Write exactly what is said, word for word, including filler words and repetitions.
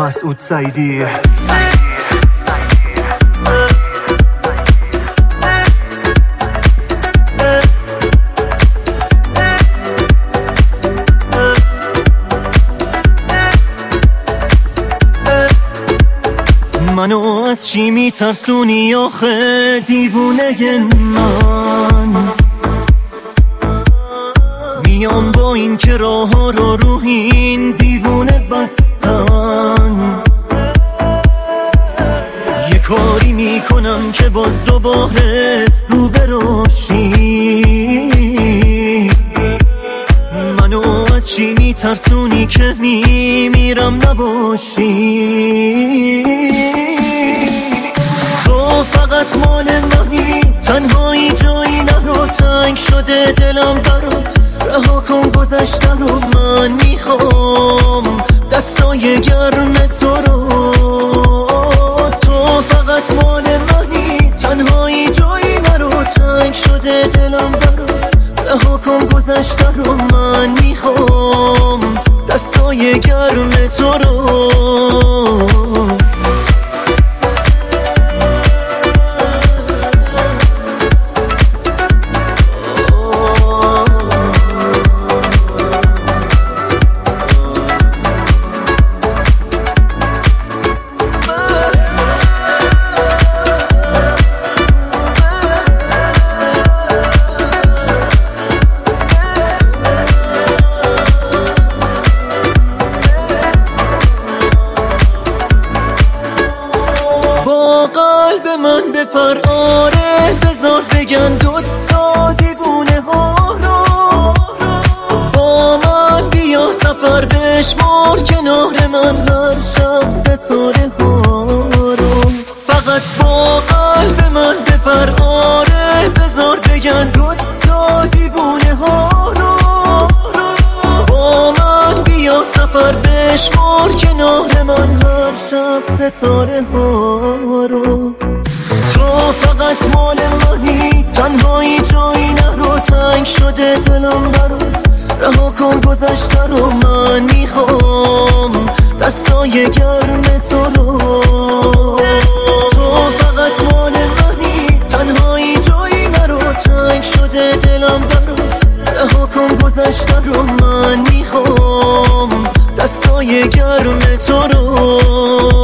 مسعود سعیدی. منو از چی میترسونی آخه دیوونه من؟ میام با این که راه ها رو رو این دیوونه بستن. یه کاری میکنم که باز دوباره رو براشی. منو از چی میترسونی که میمیرم نباشی؟ تو فقط مال منی، تنهایی جایی نرو، تنگ شده دلم برات، رها کن گذشته رو. من میخوام دستای گرم تو رو. تو فقط مال منی، تنهایی جایی نرو، تنگ شده دلم برات، رها کن گذشته رو. من میخوام دستای گرم تو رو. قلب من بپر، آره بذار بگن دوتا دیوونه ها رو. با من بیا سفر بشمار کنار من هر شب ستاره ها رو. فقط با قلب من بپر، آره بذار بگن دوتا دیوونه ها رو. با من بیا سفر بشمار کنار من هر شب ستاره ها رو. تو فقط مال منی، تنهایی جایی نرو، تنگ شده دلم برات، رها کن گذشته رو. من میخوام دستای گرم تو رو. تو فقط مال منی، تنهایی جایی نرو، تنگ شده دلم برات، رها کن گذشته رو. من میخوام دستای گرم تو رو.